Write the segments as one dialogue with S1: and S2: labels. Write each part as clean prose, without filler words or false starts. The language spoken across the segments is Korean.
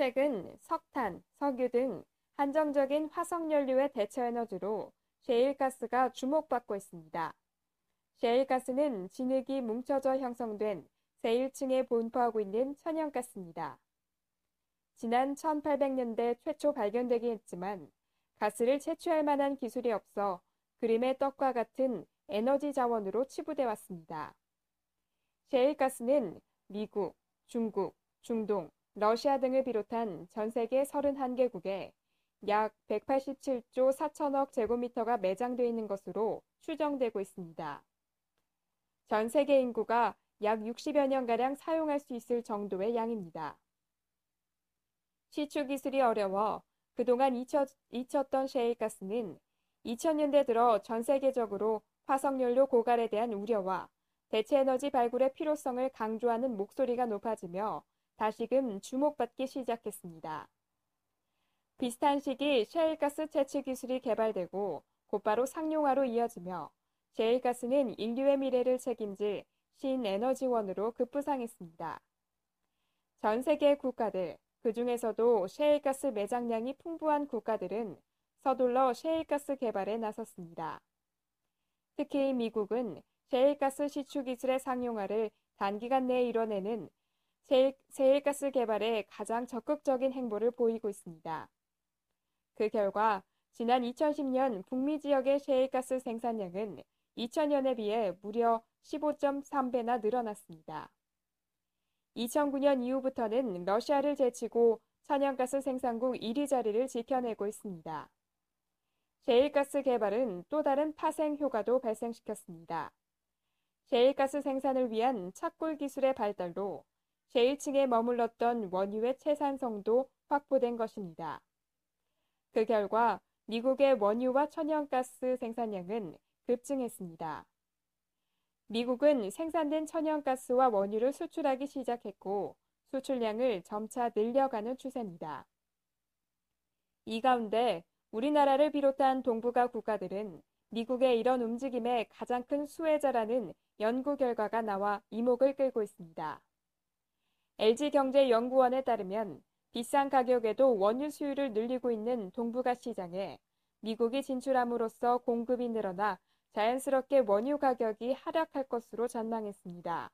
S1: 최근 석탄, 석유 등 한정적인 화석연료의 대체 에너지로 셰일가스가 주목받고 있습니다. 셰일가스는 진흙이 뭉쳐져 형성된 세일층에 분포하고 있는 천연가스입니다. 지난 1800년대 최초 발견되긴 했지만 가스를 채취할 만한 기술이 없어 그림의 떡과 같은 에너지 자원으로 치부돼 왔습니다. 셰일가스는 미국, 중국, 중동, 러시아 등을 비롯한 전 세계 31개국에 약 187조 4천억 제곱미터가 매장되어 있는 것으로 추정되고 있습니다. 전 세계 인구가 약 60여 년가량 사용할 수 있을 정도의 양입니다. 시추 기술이 어려워 그동안 잊혔던 셰일가스는 2000년대 들어 전 세계적으로 화석연료 고갈에 대한 우려와 대체 에너지 발굴의 필요성을 강조하는 목소리가 높아지며 다시금 주목받기 시작했습니다. 비슷한 시기 셰일가스 채취 기술이 개발되고 곧바로 상용화로 이어지며 셰일가스는 인류의 미래를 책임질 신에너지원으로 급부상했습니다. 전 세계 국가들, 그중에서도 셰일가스 매장량이 풍부한 국가들은 서둘러 셰일가스 개발에 나섰습니다. 특히 미국은 셰일가스 시추 기술의 상용화를 단기간 내에 이뤄내는 셰일가스 개발에 가장 적극적인 행보를 보이고 있습니다. 그 결과 지난 2010년 북미 지역의 셰일가스 생산량은 2000년에 비해 무려 15.3배나 늘어났습니다. 2009년 이후부터는 러시아를 제치고 천연가스 생산국 1위 자리를 지켜내고 있습니다. 셰일가스 개발은 또 다른 파생 효과도 발생시켰습니다. 셰일가스 생산을 위한 착굴 기술의 발달로 셰일층에 머물렀던 원유의 채산성도 확보된 것입니다. 그 결과 미국의 원유와 천연가스 생산량은 급증했습니다. 미국은 생산된 천연가스와 원유를 수출하기 시작했고 수출량을 점차 늘려가는 추세입니다. 이 가운데 우리나라를 비롯한 동북아 국가들은 미국의 이런 움직임에 가장 큰 수혜자라는 연구 결과가 나와 이목을 끌고 있습니다. LG경제연구원에 따르면 비싼 가격에도 원유 수요를 늘리고 있는 동북아 시장에 미국이 진출함으로써 공급이 늘어나 자연스럽게 원유 가격이 하락할 것으로 전망했습니다.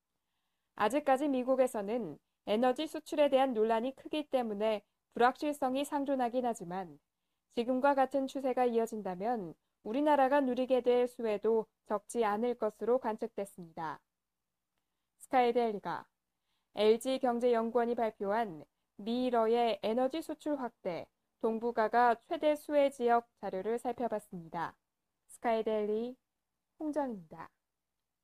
S1: 아직까지 미국에서는 에너지 수출에 대한 논란이 크기 때문에 불확실성이 상존하긴 하지만 지금과 같은 추세가 이어진다면 우리나라가 누리게 될 수혜도 적지 않을 것으로 관측됐습니다. 스카이데일리가 LG경제연구원이 발표한 미러의 에너지 수출 확대, 동북아가 최대 수혜 지역 자료를 살펴봤습니다. 스카이데일리 홍정입니다.